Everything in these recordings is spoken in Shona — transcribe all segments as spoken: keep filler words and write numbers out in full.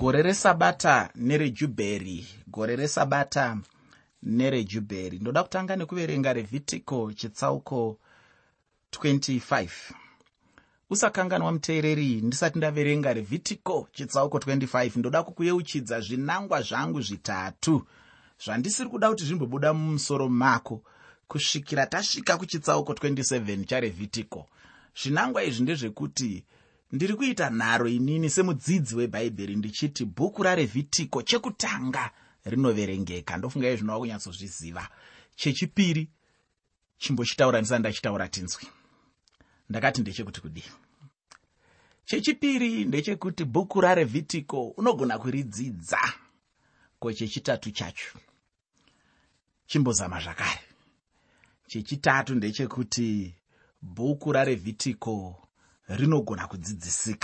Gore resabata nerejubheri, gore resabata nerejubheri. Ndoda kutanga nekuverenga Revhitiko chitsauko twenty-five. Usakanganwa muteereri, ndisati ndaverenga Revhitiko chitsauko twenty-five, ndoda kukuyeuchidza zvinangwa zvangu zvitatu zvandisiri kuda kuti zvimbobuda mumusoro mako kusvikira tasvika kuchitsauko twenty-seven chaRevhitiko. Zvinangwa izvi ndezvekuti ndiri kuita nharo inini semudzidzi weBhaibheri ndichiti bhuku raRevhitiko chekutanga rinoverengeka. Ndofunga izvi zvinowa kunyatsozviziva. Chechipiri chimbochitaura ndisati ndachitaura tinzwi. Ndakati ndechekuti kudii. Chechipiri ndechekuti bhuku raRevhitiko unogona kuridzidza. Ko chechitatu chacho chimbozama zvakare. Chechitatu ndechekuti bhuku raRevhitiko rinogona kudzidzisika.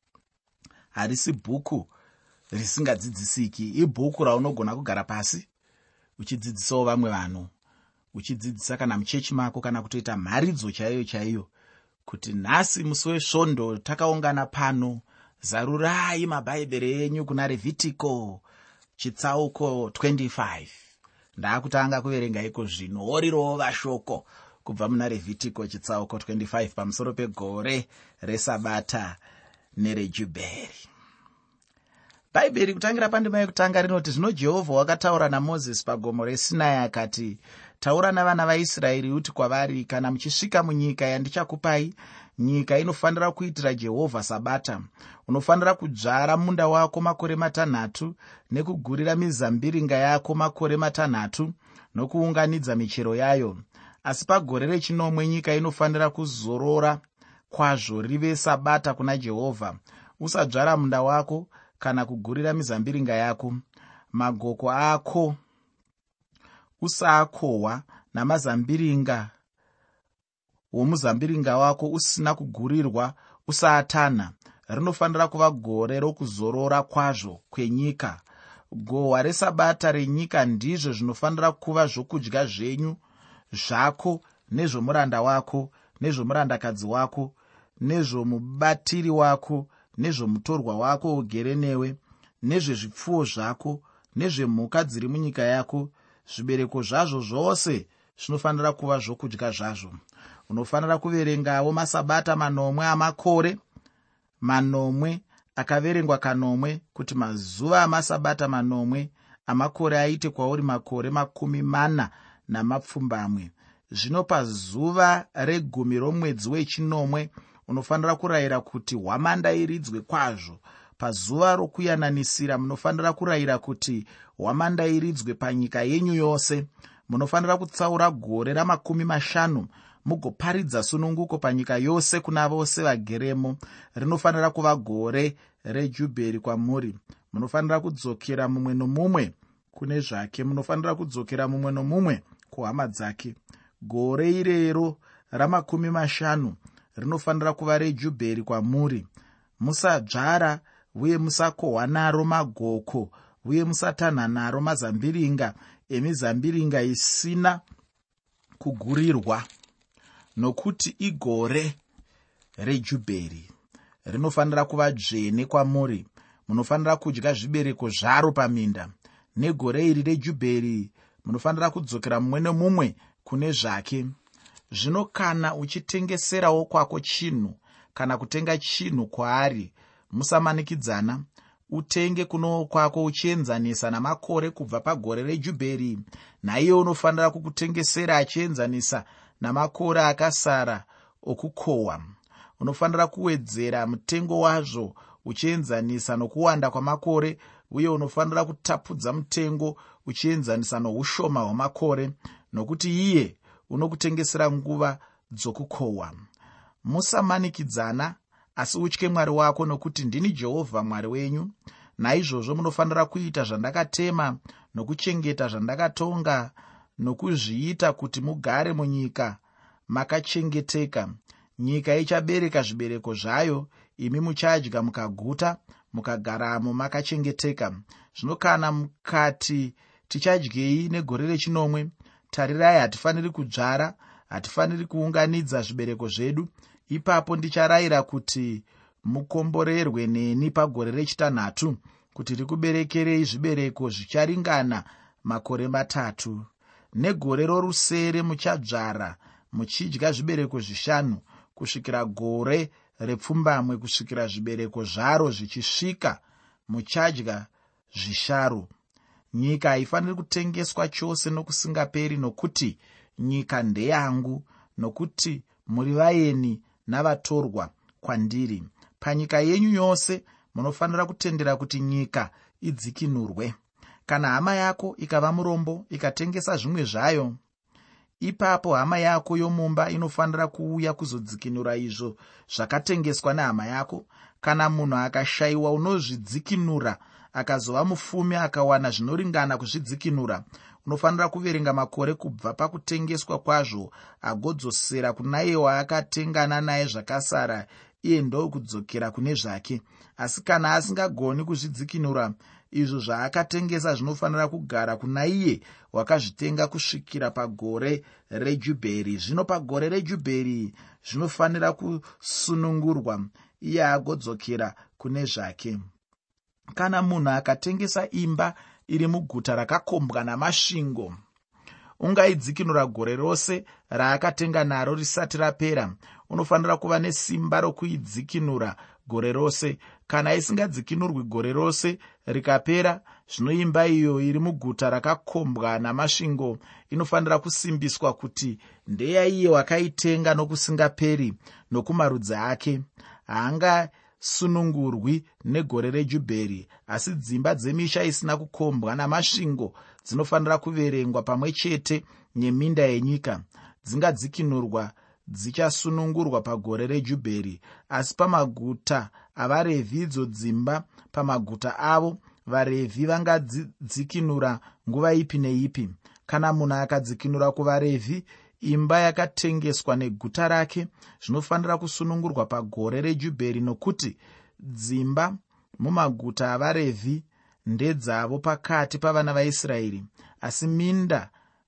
Harisi bhuku risingadzidzisiki, ibhuku raunogona kugara pasi uchidzidzisawo vamwe vanhu, uchidzidzisa kana muchechi mako kana kutoita mharidzo chaiyo chaiyo kuti nhasi musi wesvondo takaungana pano, zarurai maBhaibheri enyu kuna Revhitiko chitsauko twenty-five. Ndakutanga kuverenga iko zvino orirova shoko kubva muna Revhitiko chitsauko twenty-five pamusoro pegore resabata nerejubheri. Bhaibheri kutangira pandima yekutanga rinoti, zvino Jehovha wakataura naMozisi pagomo reSinai akati, taura navana vaIsraeri uti kwavari, kana muchisvika munyika yandichakupai, nyika inofanira kuitira Jehovha sabata. Unofanira kudzvara munda wako makore matanhatu, nekugurira mizambiringa yako makore matanhatu, nokuunganidza michero yayo. Asi pagore rechinomwe nyika inofanira kuzorora kwazvo rive sabata kuna Jehovha. Usadzvara munda wako kana kugurira mizambiringa yako. Magoko ako usaakohwa, namazambiringa womuzambiringa wako usina kugurirwa usaatanha. Rinofanira kuva gore rokuzorora kwazvo kwenyika. Gohwa resabata renyika ndizvo zvinofanira kuva zvokudya zvenyu zvako, nezvomuranda wako, nezvomurandakadzi wako, nezvomubatiri wako, nezvomutorwa wako ugere newe, nezvezvipfuwo zvako, nezvemhuka dziri munyika yako. Zvibereko zvazvo zvose zvinofanira kuva zvokudya zvazvo. Unofanira kuverengawo masabata manomwe amakore manomwe akaverengwa kanomwe, kuti mazuva amasabata manomwe amakore aite kwauri makore makumi mana namapfumbamwe. Zvino pazuva regumi romwedzi wechinomwe unofanira kurayira kuti hwamanda iridzwe kwazvo. Pazuva rokuyananisira munofanira kurayira kuti hwamanda iridzwe panyika yenyu yose. Munofanira kutsaura gore ramakumi mashanu mugoparidza sununguko panyika yose kuna vose vageremo. Rinofanira kuva gore rejubheri kwamuri. Munofanira kudzokera mumwe nomumwe kune zvake. Munofanira kudzokera mumwe nomumwe kuhama dzake. Gore irero ramakumi mashanu rinofanira kuva rejubheri kwamuri. Musadzvara uye musakohwa naro magoko, uye musatanha naro mazambiringa emizambiringa isina kugurirwa, nokuti igore rejubheri. Rinofanira kuva dzvene kwamuri. Munofanira kudya zvibereko zvaro paminda. Negore iri rejubheri munofanira kudzokera mumwe nomumwe kune zvake. Zvino kana uchitengeserawo kwako chinhu kana kutenga chinhu kwaari, musamanikidzana. Utenge kuno kwako uchienzanisa namakore kubva pagore rejubheri, naiye unofanira kukutengesera achienzanisa namakore akasara okukohwa. Unofanira kuwedzera mutengo wazvo uchienzanisa nokuwanda kwamakore, uye unofanira kutapudza mutengo uchienzanisa noushoma hwamakore, nokuti iye unokutengesera nguva dzokukohwa. Musamanikidzana, asi utye Mwari wako, nokuti ndini Jehovha Mwari wenyu. Naizvozvo munofanira kuita zvandakatema, nokuchengeta zvandakatonga, nokuzviita kuti mugare munyika makachengeteka. Nyika ichabereka zvibereko zvayo, imi muchadya mukaguta, mukagaramo makachengeteka. Zvino kana mukati, tichadyei negore rechinomwe? Tarirai, hatifaniri kudzvara, hatifaniri kuunganidza zvibereko zvedu. Ipapo ndicharayira kuti mukomborerwe neni pagore rechitanhatu, kuti rikuberekerei zvibereko zvicharingana makore matatu. Negore rorusere muchadzvara muchidya zvibereko zvishanu kusvikira gore repfumbamwe, kusvikira zvibereko zvaro zvichisvika muchadya zvisharo. Nyika haifaniri kutengeswa chose nokusingaperi, nokuti nyika ndeyangu, nokuti muri vaeni navatorwa kwandiri. Panyika yenyu yose munofanira kutendera kuti nyika idzikinurwe. Kana hama yako ikava murombo ikatengesa zvimwe zvayo, ipapo hama yako yomumba inofanira kuuya kuzodzikinura izvo zvakatengeswa nehama yako. Kana munhu akashayiwa unozvidzikinura, akazova mufumi akawana zvinoringana kuzvidzikinura, unofanira kuverenga makore kubva pakutengeswa kwazvo agodzosera kuna iye waakatengana naye zvakasara, iye ndokudzokera kune zvake. Asi kana asingagoni kuzvidzikinura, izvo zvaakatengesa zvinofanira kugara kuna iye wakazvitenga kusvikira pagore reJubheri. Zvino pagore reJubheri zvinofanira kusunungurwa, iye agodzokera kune zvake. Kana munhu akatengesa imba iri muguta rakakombwa namasvingo, ungaidzikinura gore rose raakatenga naro risati rapera. Unofanira kuva nesimba rokuidzikinura gore rose. Kana isingadzikinurwi gore rose rikapera, zvino imba iyo iri muguta rakakombwa namasvingo inofanira kusimbiswa kuti ndeyaiye wakaitenga nokusingaperi nokumarudzi ake. Haanga sunungurwi negore reJubheri, asi dzimba dzemisha isina kukombwa namasvingo dzinofanira kuverengwa pamwe chete neminda yenyika. Dzingadzikinurwa dzichasunungurwa pagore reJubheri. Asi pamaguta avaRevhi, idzo dzimba pamaguta avo, vaRevhi vangadzikinura nguva ipi neipi. Kana munhu akadzikinura kuvaRevhi imba yakatengeswa neguta rake, zvinofanira kusunungurwa pagore reJubheri, nokuti dzimba mumaguta avaRevhi ndedzavo pakati pavana vaIsraeri, asi minda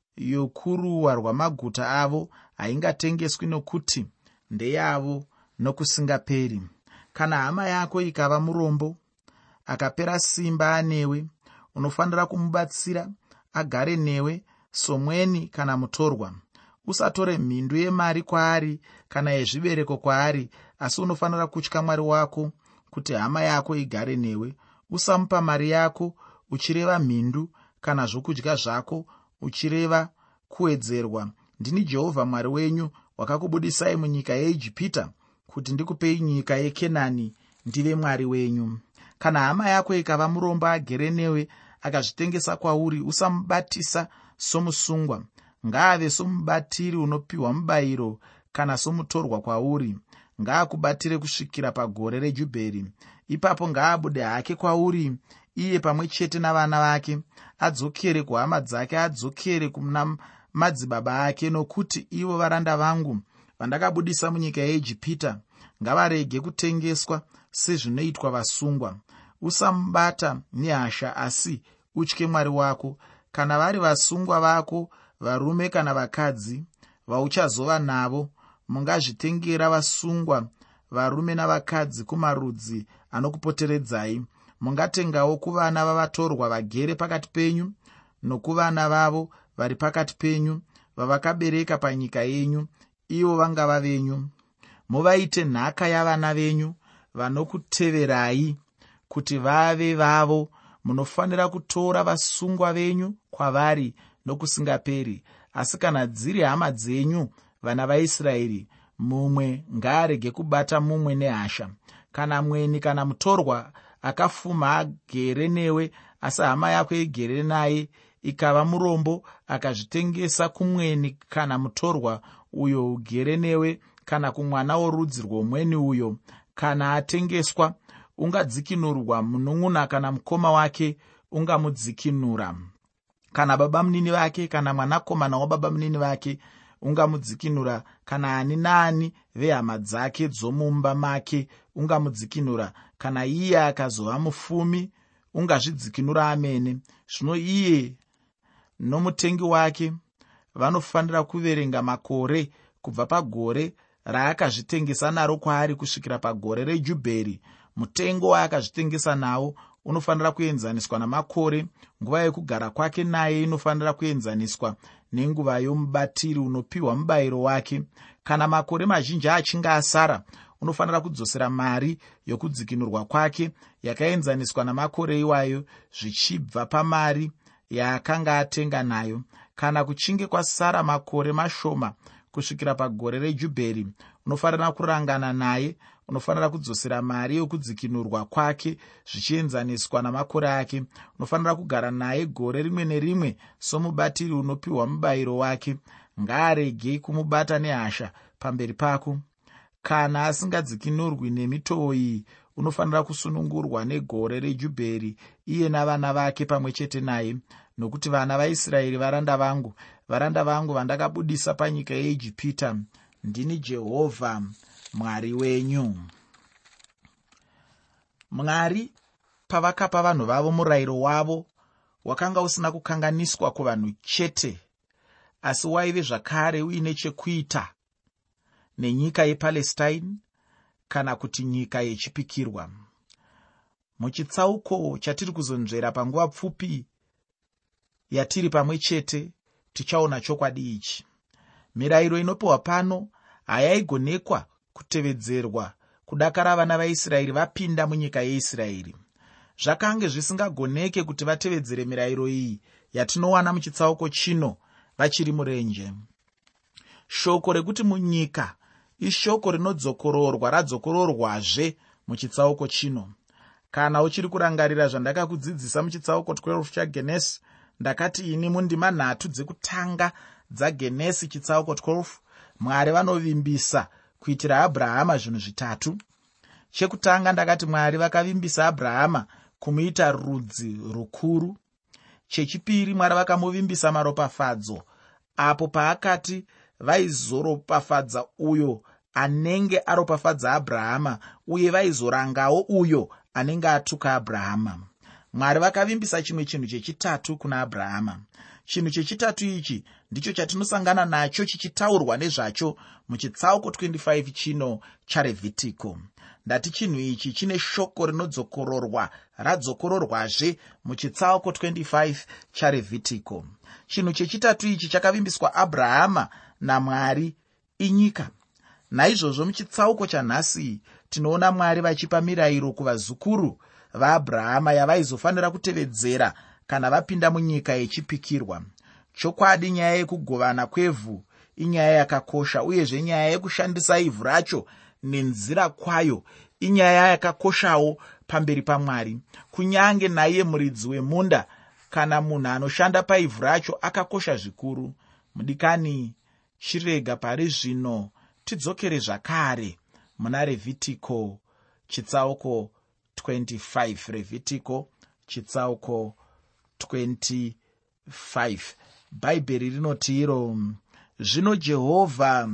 yokuruwa rwamaguta avo haingatengeswi, nokuti ndeyavo nokusingaperi. Kana hama yako ikava murombo akapera simba anewe, unofanira kumubatsira agare newe somweni kana mutorwa. Usatore mhindu yemari kwaari kana yezvibereko kwaari, asi unofanira kutya Mwari wako kuti hama yako igare newe. Usamupa mari yako uchireva mhindu, kana zvokudya zvako uchireva kuwedzerwa. Ndini Jehovha Mwari wenyu, wakakubudisai munyika yeIjipita kuti ndikupei nyika yeKenani ndive Mwari wenyu. Kana hama yako ikava murombo agere newe akazvitengesa kwauri, usamubatisa somusungwa. Ngaave somubatiri unopiwa mubayiro kana somutorwa kwauri. Ngaakubatire kusvikira pagore reJubheri. Ipapo ngaabude hake kwauri, iye pamwe chete navana vake, adzokere kuhama dzake, adzokere kuna madzibaba ake, nokuti ivo varanda vangu vandakabudisa munyika yeIjipita. Ngavarege kutengeswa sezvinoitwa vasungwa. Usamubata nehasha, asi utye Mwari wako. Kana vari vasungwa vako, varume kana vakadzi, vauchazova navo, mungazvitengera vasungwa varume navakadzi kumarudzi anokupoteredzai. Mungatengawo kuvana vavatorwa vagere pakati penyu, nokuvana vavo vari pakati penyu vavakabereka panyika yenyu, ivo vangava venyu. Muvaite nhaka yavana venyu vanokuteverai kuti vave vavo. Munofanira kutora vasungwa venyu kwavari nokusingaperi. Asi kana dziri hama dzenyu vana vaIsraeri, mumwe ngaarege kubata mumwe nehasha. Kana mweni kana mutorwa akafuma agere newe, asi hama yako igere naye, ikava murombo akazvitengesa kumweni kana mutorwa uyo ugere newe, kana kumwana worudzi rwomweni uyo, kana atengeswa, ungadzikinurwa munun'una kana mukoma wake ungamudzikinura. Kana baba munini vake kana mwanakomana wababa munini vake ungamudzikinura. Kana ani naani vehama dzake dzomumba make ungamudzikinura. Kana iye akazova mufumi ungazvidzikinura amene. Zvino iye nomutengi wake vanofanira kuverenga makore kubva pagore raakazvitengesa naro kwaari kusvikira pagore reJubheri. Mutengo waakazvitengesa nawo unofanira kuenzaniswa namakore. Nguva yekugara kwake naye inofanira kuenzaniswa nenguva yomubatiri unopiwa mubayiro wake. Kana makore mazhinji achinge asara, unofanira kudzosera mari yokudzikinurwa kwake yakaenzaniswa namakore iwayo zvichibva pamari yaakanga atenga nayo. Kana kuchinge kwasara makore mashoma kusvikira pagore rejubheri, unofanira kurangana naye. Unofanira kudzosera mari yokudzikinurwa kwake zvichienzaniswa namakore ake. Unofanira kugara naye gore rimwe nerimwe somubatiri unopiwa mubayiro wake. Ngaarege kumubata nehasha pamberi pako. Kana asingadzikinurwi nemitoo iyi, unofanira kusunungurwa negore rejubheri, iye navana vake pamwe chete naye. Nokuti vana vaIsraeri varanda vangu, varanda vangu vandakabudisa panyika yeIjipita. Ndini Jehovha Mwari wenyu. Mwari pavakapa vanhu vavo murayiro wavo, wakanga usina kukanganiswa kuvanhu chete, asi waive zvakare uine chekuita nenyika yePalestine kana kuti nyika yechipikirwa. Muchitsauko chatiri kuzonzvera panguva pfupi yatiri pamwe chete, tichaona chokwadi ichi. Mirayiro inopiwa pano hayaigonekwa kutevedzerwa kudakara vana vaIsraeri vapinda munyika yeIsraeri. Zvakange zvisingagoneke kuti vatevedzere mirayiro iyi yatinowana muchitsauko chino vachiri murenje. Shoko rekuti munyika ishoko rinodzokororwa radzokororwazve muchitsauko chino. Kana uchiri kurangarira zvandakakudzidzisa muchitsauko twelve chaGenesi, ndakati ini mundima nhatu dzekutanga dzaGenesi chitsauko twelve, Mwari vanovimbisa kuitira Abrahama zvinhu zvitatu. Chekutanga ndakati Mwari vakavimbisa Abrahama kumuita rudzi rukuru. Chechipiri, Mwari vakamuvimbisa maropafadzo, apo paakati vaizoropafadza uyo anenge aropafadza Abrahama, uye vaizorangawo uyo anenge atuka Abrahama. Mwari vakavimbisa chimwe chinhu chechitatu kuna Abrahama. Chinhu chechitatu ichi ndicho chatinosangana nacho chichitaurwa nezvacho muchitsauko twenty-five chino chaRevhitiko. Ndati chinhu ichi chine shoko rinodzokororwa radzokororwazve muchitsauko twenty-five chaRevhitiko. Chinhu chechitatu ichi chakavimbiswa Abrahama naMwari inyika. Naizvozvo muchitsauko chanhasi tinoona Mwari vachipa mirayiro kuvazukuru vaAbrahama yavaizofanira kutevedzera kana vapinda munyika yechipikirwa. Chokwadi, nyaya yekugovana kwevhu inyaya yakakosha, uyezve nyaya yekushandisa ivhu racho nenzira kwayo inyaya yakakoshawo pamberi paMwari. Kunyange naiye muridzi wemunda kana munhu anoshanda paivhu racho akakosha zvikuru. Mudikani, chirega pari zvino tidzokere zvakare muna Revhitiko chitsauko twenty-five. Revhitiko chitsauko twenty-five. Bhaibheri rinoti iro: zvino Jehovha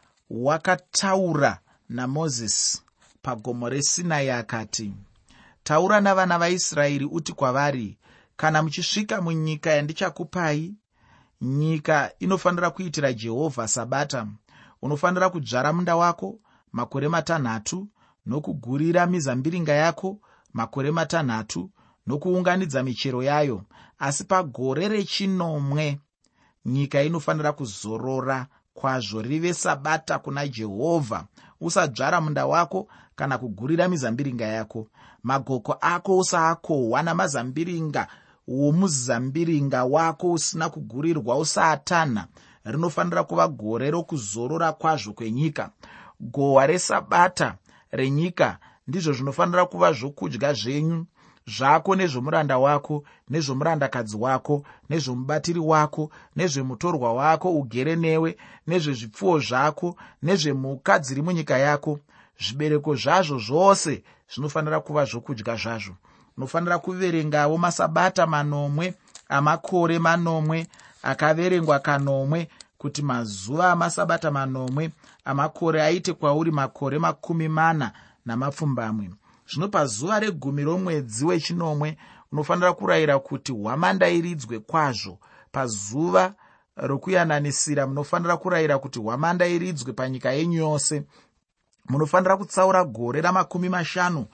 wakataura naMozisi pagomo reSinai akati, taura navana vaIsraeri uti kwavari, kana muchisvika munyika yandichakupai, nyika inofanira kuitira Jehovha Sabata. Unofanira kudzvara munda wako makore matanhatu, nokugurira mizambiringa yako makore matanhatu, nokuunganidza michero yayo. Asi pagore rechinomwe nyika inofanira kuzorora kwazvo, rive Sabata kuna Jehovha. Usadzvara munda wako kana kugurira mizambiringa yako. Magoko ako usaakohwa namazambiringa womuzambiringa wako usina kugurirwa usaatanha. Rinofanira kuva gore rokuzorora kwazvo kwenyika. Gohwa reSabata renyika ndizvo zvinofanira kuva zvokudya zvenyu, zvako nezvomuranda wako, nezvomurandakadzi wako, nezvomubatiri wako, nezvemutorwa wako ugere newe, nezvezvipfuwo zvako, nezvemhuka dziri munyika yako. Zvibereko zvazvo zvose zvinofanira kuva zvokudya zvazvo. Unofanira kuverengawo masabata manomwe amakore manomwe akaverengwa kanomwe, kuti mazuva amasabata manomwe amakore aite kwauri makore makumi mana namapfumbamwe. Zvino pazuva regumi romwedzi wechinomwe unofanira kurayira kuti hwamanda iridzwe kwazvo. Pazuva rokuyananisira munofanira kurayira kuti hwamanda iridzwe panyika yenyu yose. Munofanira kutsaura gore ramakumi mashanu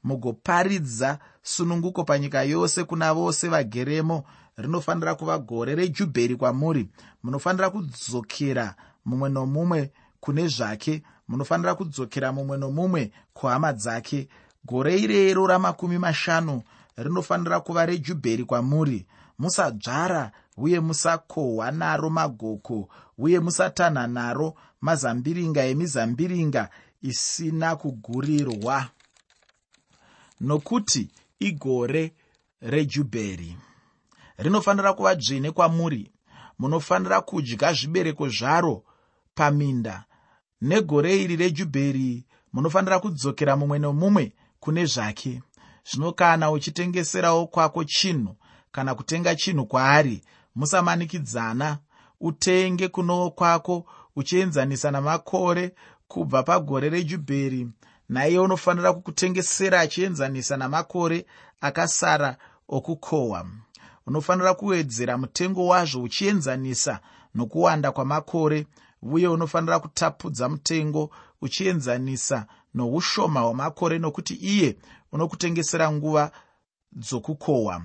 mugoparidza sununguko panyika yose kuna vose vageremo. Rinofanira kuva gore rejubheri kwamuri. Munofanira kudzokera mumwe nomumwe kune zvake. Munofanira kudzokera mumwe nomumwe kuhama dzake. Gore irero ramakumi mashanu rinofanira kuva rejubheri kwamuri. Musadzvara uye musakohwa naro magoko, uye musatanha naro mazambiringa emizambiringa isina kugurirwa, nokuti igore rejubheri. Rinofanira kuva dzvene kwamuri. Munofanira kudya zvibereko zvaro paminda. Negore iri rejubheri munofanira kudzokera mumwe nomumwe kune zvake. Zvino kana uchitengeserawo kwako chinhu kana kutenga chinhu kwaari, musamanikidzana. Utenge kuno kwako uchienzanisa namakore kubva pagore rejubheri, naiye unofanira kukutengesera achienzanisa namakore akasara okukohwa. Unofanira kuwedzera mutengo wazvo uchienzanisa nokuwanda kwamakore, uye unofanira kutapudza mutengo uchienzanisa noushoma hwamakore, nokuti iye unokutengesera nguva dzokukohwa.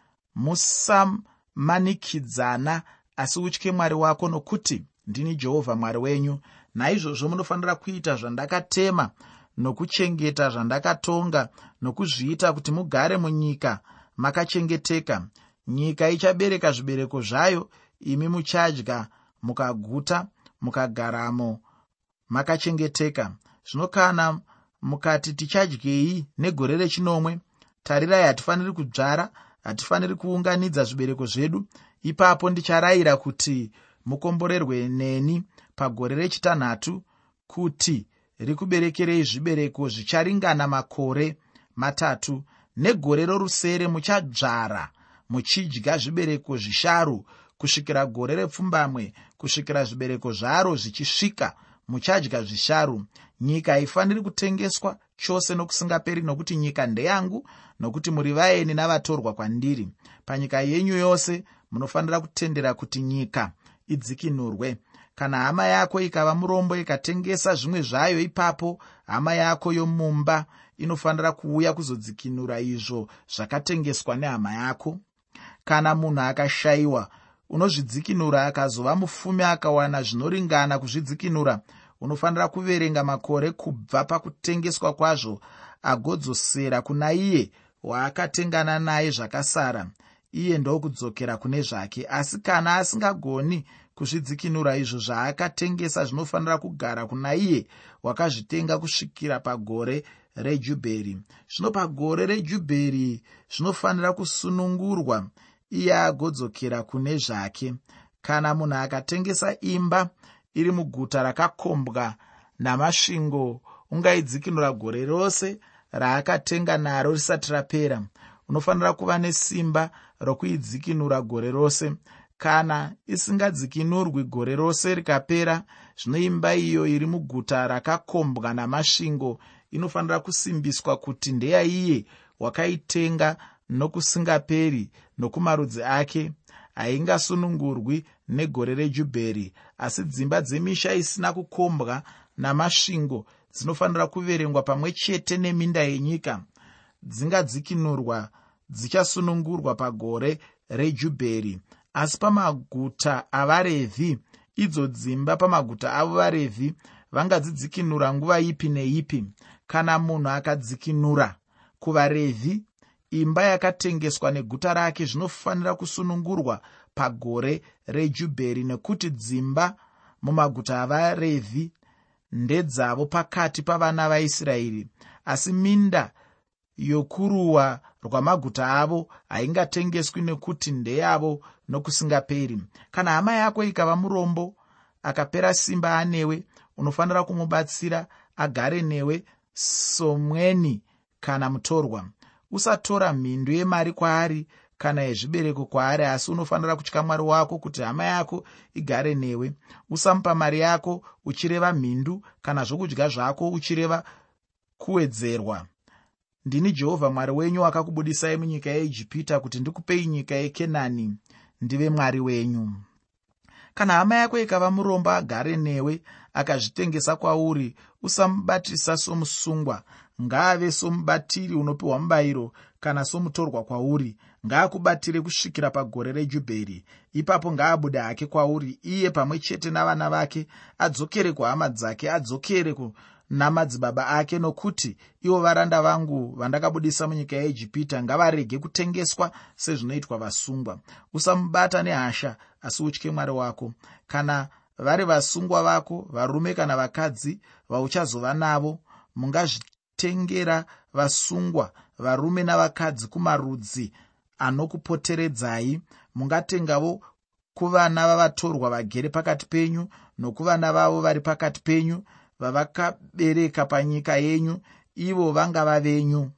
Musamanikidzana, asi utye Mwari wako, nokuti ndini Jehovha Mwari wenyu. Naizvozvo munofanira kuita zvandakatema nokuchengeta zvandakatonga, nokuzviita kuti mugare munyika makachengeteka. Nyika ichabereka zvibereko zvayo, imi muchadya mukaguta, mukagaramo makachengeteka. Zvino kana mukati tichadyei negore rechinomwe, tarirai, hatifaniri kudzvara, hatifaniri kuunganidza zvibereko zvedu. Ipapo ndicharayira kuti mukomborerwe neni pagore rechitanhatu, kuti rikuberekerei zvibereko zvicharingana makore matatu. Negore rorusere muchadzvara muchidya zvibereko zvisharu, kusvikira gore repfumbamwe, kusvikira zvibereko zvaro zvichisvika, muchadya zvisharu. Nyika haifaniri kutengeswa chose nokusingaperi, nokuti nyika ndeyangu, nokuti muri vaeni navatorwa kwandiri. Panyika yenyu yose munofanira kutendera kuti nyika idzikinurwe. Kana hama yako ikava murombo ikatengesa zvimwe zvayo, ipapo hama yako yomumba inofanira kuuya kuzodzikinura izvo zvakatengeswa nehama yako. Kana munhu akashayiwa, unozvidzikinura akazova mufumi akawana zvinoringana kuzvidzikinura, unofanira kuverenga makore kubva pakutengeswa kwazvo agodzosera kuna iye waakatengana naye zvakasara. Iye ndokudzokera kune zvake. Asi kana asingagoni kuzvidzikinura izvo zvaakatengesa, zvinofanira kugara kuna iye wakazvitenga kusvikira pagore rejubheri. Zvino pagore rejubheri zvinofanira kusunungurwa, iye agodzokera kune zvake. Kana munhu akatengesa imba iri muguta rakakombwa namasvingo, ungaidzikinura gore rose raakatenga naro risati rapera. Unofanira kuva nesimba rokuidzikinura gore rose. Kana isingadzikinurwi gore rose rikapera, zvino imba iyo iri muguta rakakombwa namasvingo inofanira kusimbiswa kuti ndeyaiye wakaitenga nokusingaperi nokumarudzi ake. Haingasunungurwi negore rejubheri. Asi dzimba dzemisha isina kukombwa namasvingo dzinofanira kuverengwa pamwe chete neminda yenyika. Dzingadzikinurwa dzichasunungurwa pagore rejubheri. Asi pamaguta avaRevhi, idzo dzimba pamaguta avo vaRevhi vangadzidzikinura nguva ipi neipi. Kana munhu akadzikinura kuvaRevhi imba yakatengeswa neguta rake, zvinofanira kusunungurwa pagore rejubheri, nekuti dzimba mumaguta avaRevhi ndedzavo pakati pavana vaIsraeri. Asi minda yokuruwa rwamaguta avo haingatengeswi, nekuti ndeyavo nokusingaperi. Kana hama yako ikava murombo akapera simba anewe, unofanira kumubatsira agare newe somweni kana mutorwa. Usatora mhindu yemari kwaari kana yezvibereko kwaari, asi unofanira kutya Mwari wako kuti hama yako igare newe. Usamupa mari yako uchireva mhindu, kana zvokudya zvako uchireva kuwedzerwa. Ndini Jehovha Mwari wenyu wakakubudisai munyika yeIjipita kuti ndikupei nyika yeKenani ndive Mwari wenyu. Kana hama yako ikava murombo agare newe akazvitengesa kwauri, usamubatisa somusungwa. ngaave somubatiri unopiwa mubayiro kana somutorwa kwauri. Ngaakubatire kusvikira pagore reJubheri. Ipapo ngaabude hake kwauri, iye pamwe chete navana vake, adzokere kuhama dzake, adzokere kuna madzibaba ake, nokuti ivo varanda vangu vandakabudisa munyika yeIjipita. Ngavarege kutengeswa sezvinoitwa vasungwa. Usamubata nehasha, asi utye Mwari wako. Kana vari vasungwa vako, varume kana vakadzi vauchazova navo, mungazvitengera vasungwa varume navakadzi kumarudzi anokupoteredzai. Mungatengavo kuvana vavatorwa vagere pakati penyu, nokuvana vavo vari pakati penyu vavakabereka panyika yenyu, ivo vangava venyu.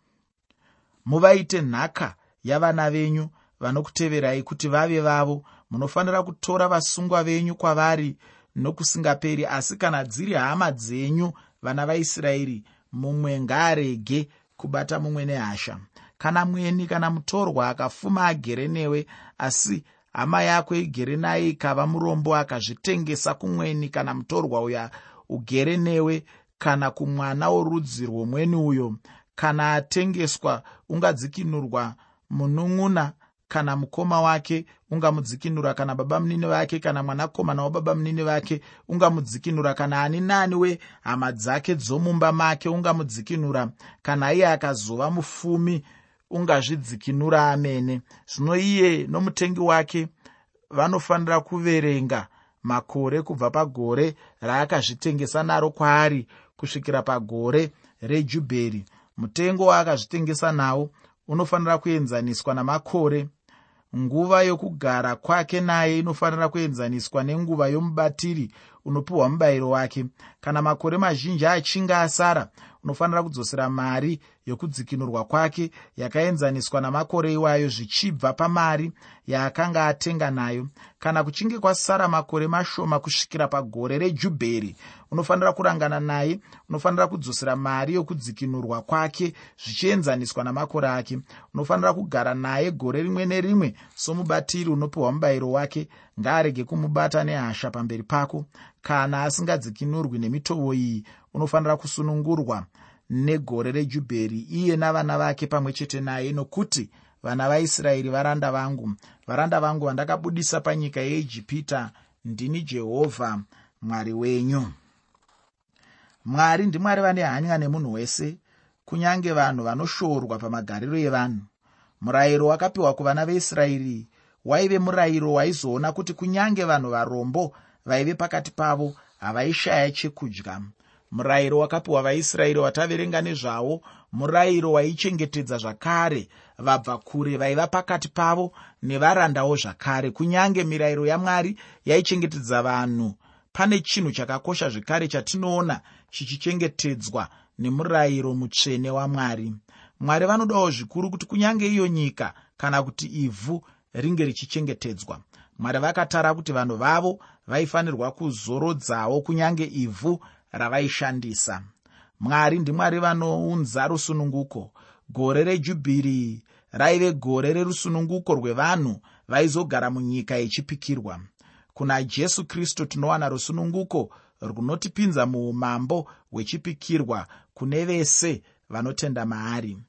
Muvaite nhaka yavana venyu vanokuteverai kuti vave vavo. Munofanira kutora vasungwa venyu kwavari nokusingaperi. Asi kana dziri hama dzenyu vana vaIsraeri, mumwe ngaarege kubata mumwe nehasha. Kana mweni kana mutorwa akafuma agere newe, asi hama yako igere naye ikava murombo, akazvitengesa kumweni kana mutorwa uya ugere newe, kana kumwana worudzi rwomweni uyo, kana atengeswa, ungadzikinurwa munun'una kana mukoma wake ungamudzikinura, kana baba munini wake kana mwanakomana wababa munini wake ungamudzikinura, kana ani nani wehama dzake dzomumba make ungamudzikinura, kana iye akazova mufumi ungazvidzikinura amene. Zvino iye nomutengi wake vanofanira kuverenga makore kubva pagore raakazvitengesa naro kwaari kusvikira pagore reJubheri. Mutengo waakazvitengesa nawo unofanira kuenzaniswa namakore. Nguva yokugara kwake naye inofanira kuenzaniswa nenguva yomubatiri unopiwa mubayiro wake. Kana makore mazhinji achinga asara, unofanira kudzosera mari yokudzikinurwa kwake yakaenzaniswa namakore iwayo, zvichibva pamari yaakanga atenga nayo. Kana kuchinge kwasara makore mashoma kusvikira pagore reJubheri, unofanira kurangana naye. Unofanira kudzosera mari yokudzikinurwa kwake zvichienzaniswa namakore ake. Unofanira kugara naye gore rimwe nerimwe somubatiri unopiwa mubayiro wake. Ngaarege kumubata nehasha pamberi pako. Kana asingadzikinurwi nemitoo iyi, unofanira kusunungurwa negore reJubheri, iye navana vake pamwe chete naye, nokuti vana vaIsraeri varanda vangu, varanda vangu vandakabudisa panyika yeIjipita. Ndini Jehovha Mwari wenyu. Mwari ndiMwari vane hanya nemunhu wese, kunyange vanhu vanoshorwa pamagariro evanhu. Murayiro wakapiwa kuvana veIsraeri waive murayiro waizoona kuti kunyange vanhu varombo vaive pakati pavo havaishaya chekudya. Murayiro wakapiwa vaIsraeri wataverenga nezvawo, murayiro waichengetedza zvakare vabva kure vaiva pakati pavo nevarandawo zvakare. Kunyange mirayiro yaMwari yaichengetedza vanhu, pane chinhu chakakosha zvakare chatinoona chichichengetedzwa nemurayiro mutsvene waMwari. Mwari vanodawo zvikuru kuti kunyange iyo nyika kana kuti ivhu ringe richichengetedzwa. Mwari vakatara kuti vanhu vavo vaifanirwa kuzorodzawo kunyange ivhu ravaishandisa. Mwari ndiMwari vanounza rusununguko. Gore reJubhiri raive gore rerusununguko rwevanhu vaizogara munyika yechipikirwa. Kuna Jesu Kristu tinowana rusununguko runotipinza muumambo hwechipikirwa kune vese vanotenda maari.